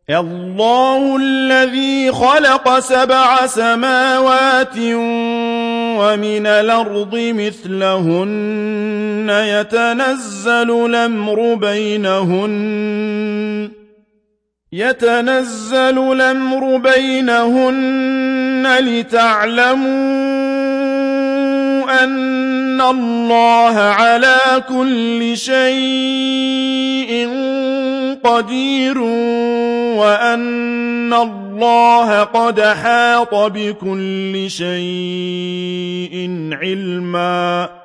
الله الذي خلق 7 سماوات ومن الأرض مثلهن يتنزل الأمر بينهن لتعلموا أن الله على كل شيء قدير وأن الله قد أحاط بكل شيء علما